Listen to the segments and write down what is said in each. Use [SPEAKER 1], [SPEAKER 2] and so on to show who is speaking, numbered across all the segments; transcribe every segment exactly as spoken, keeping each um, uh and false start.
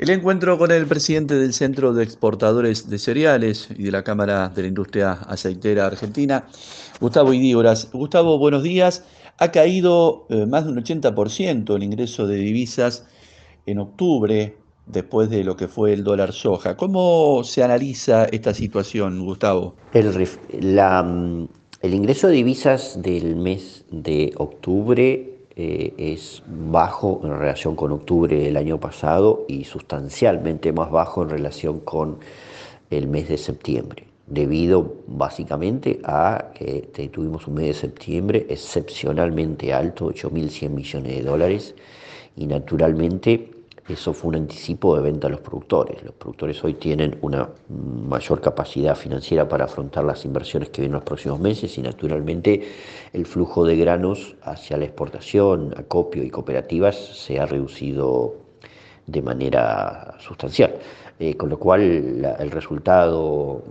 [SPEAKER 1] El encuentro con el presidente del Centro de Exportadores de Cereales y de la Cámara de la Industria Aceitera Argentina, Gustavo Idígoras. Gustavo, buenos días. Ha caído eh, más de un ochenta por ciento el ingreso de divisas en octubre, después de lo que fue el dólar soja. ¿Cómo se analiza esta situación, Gustavo?
[SPEAKER 2] El, ref- la, mm, el ingreso de divisas del mes de octubre eh, es bajo en relación con octubre del año pasado y sustancialmente más bajo en relación con el mes de septiembre, debido básicamente a que te- tuvimos un mes de septiembre excepcionalmente alto, ocho mil cien millones de dólares, y naturalmente eso fue un anticipo de venta a los productores. Los productores hoy tienen una mayor capacidad financiera para afrontar las inversiones que vienen los próximos meses y naturalmente el flujo de granos hacia la exportación, acopio y cooperativas se ha reducido de manera sustancial. Eh, con lo cual la, el resultado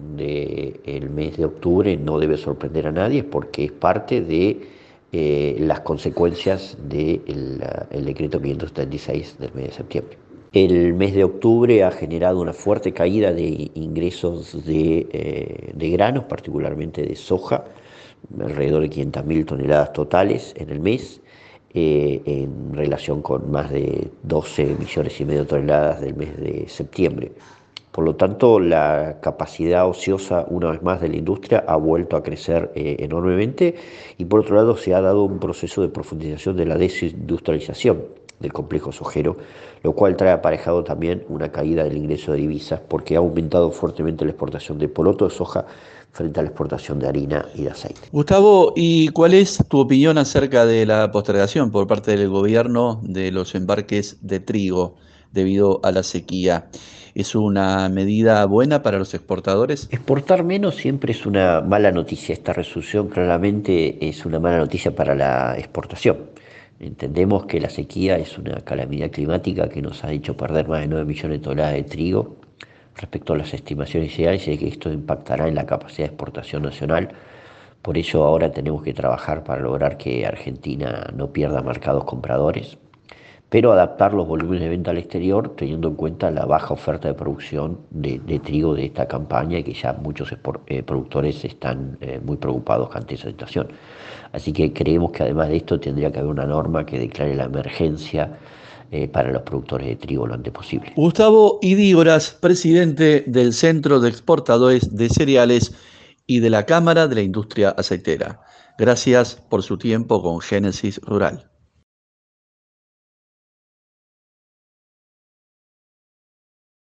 [SPEAKER 2] del mes de octubre no debe sorprender a nadie porque es parte de eh, las consecuencias del el decreto quinientos setenta y seis del mes de septiembre. El mes de octubre ha generado una fuerte caída de ingresos de, eh, de granos, particularmente de soja, alrededor de quinientas mil toneladas totales en el mes, eh, en relación con más de doce millones y medio de toneladas del mes de septiembre. Por lo tanto, la capacidad ociosa, una vez más, de la industria ha vuelto a crecer eh, enormemente y, por otro lado, se ha dado un proceso de profundización de la desindustrialización del complejo sojero, lo cual trae aparejado también una caída del ingreso de divisas porque ha aumentado fuertemente la exportación de poroto de soja frente a la exportación de harina y de aceite.
[SPEAKER 1] Gustavo, ¿y cuál es tu opinión acerca de la postergación por parte del gobierno de los embarques de trigo debido a la sequía? ¿Es una medida buena para los exportadores?
[SPEAKER 2] Exportar menos siempre es una mala noticia. Esta resolución claramente es una mala noticia para la exportación. Entendemos que la sequía es una calamidad climática que nos ha hecho perder más de nueve millones de toneladas de trigo respecto a las estimaciones iniciales y que esto impactará en la capacidad de exportación nacional. Por ello ahora tenemos que trabajar para lograr que Argentina no pierda mercados compradores, pero adaptar los volúmenes de venta al exterior teniendo en cuenta la baja oferta de producción de, de trigo de esta campaña y que ya muchos eh, productores están eh, muy preocupados ante esa situación. Así que creemos que además de esto tendría que haber una norma que declare la emergencia eh, para los productores de trigo lo antes posible.
[SPEAKER 1] Gustavo Idígoras, presidente del Centro de Exportadores de Cereales y de la Cámara de la Industria Aceitera. Gracias por su tiempo con Génesis Rural.